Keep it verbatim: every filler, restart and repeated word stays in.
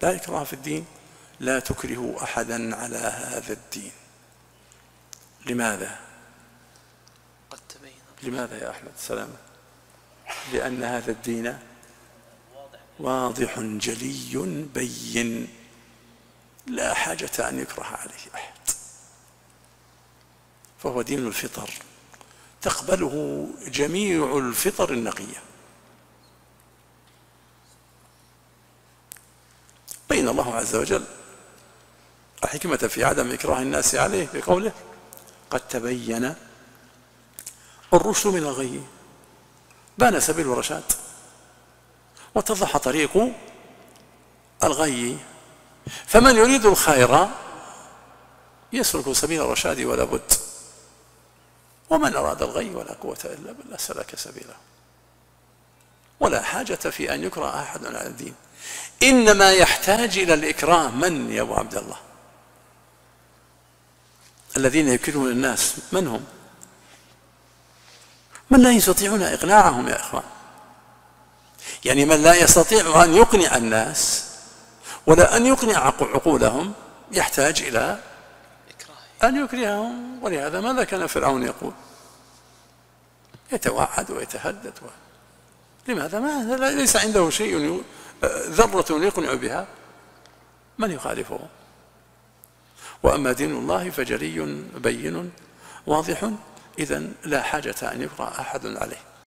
لا إكراه في الدين، لا تكرهوا أحدا على هذا الدين. لماذا؟ قد تبين. لماذا يا أحمد؟ سلامة. لأن هذا الدين واضح جلي بين، لا حاجة أن يكره عليه أحد، فهو دين الفطر تقبله جميع الفطر النقية. بين الله عز وجل الحكمة في عدم إكراه الناس عليه بقوله قد تبين الرشد من الغي، بان سبيل الرشاد واتضح طريق الغي، فمن يريد الخير يسلك سبيل الرشاد ولا بد، ومن أراد الغي ولا قوة إلا بالله سلك سبيله. ولا حاجة في أن يكره أحد على الدين، إنما يحتاج إلى الإكراه من يا أبو عبد الله؟ الذين يكرهون الناس من هم؟ من لا يستطيعون إقناعهم يا إخوان، يعني من لا يستطيع أن يقنع الناس ولا أن يقنع عقولهم يحتاج إلى أن يكرههم. ولهذا ماذا كان فرعون يقول؟ يتوعد ويتهدد و... لماذا؟ ما ليس عنده شيء ذرة يقنع بها من يخالفه. وأما دين الله فجلي بين واضح، إذن لا حاجة أن يكره أحد عليه.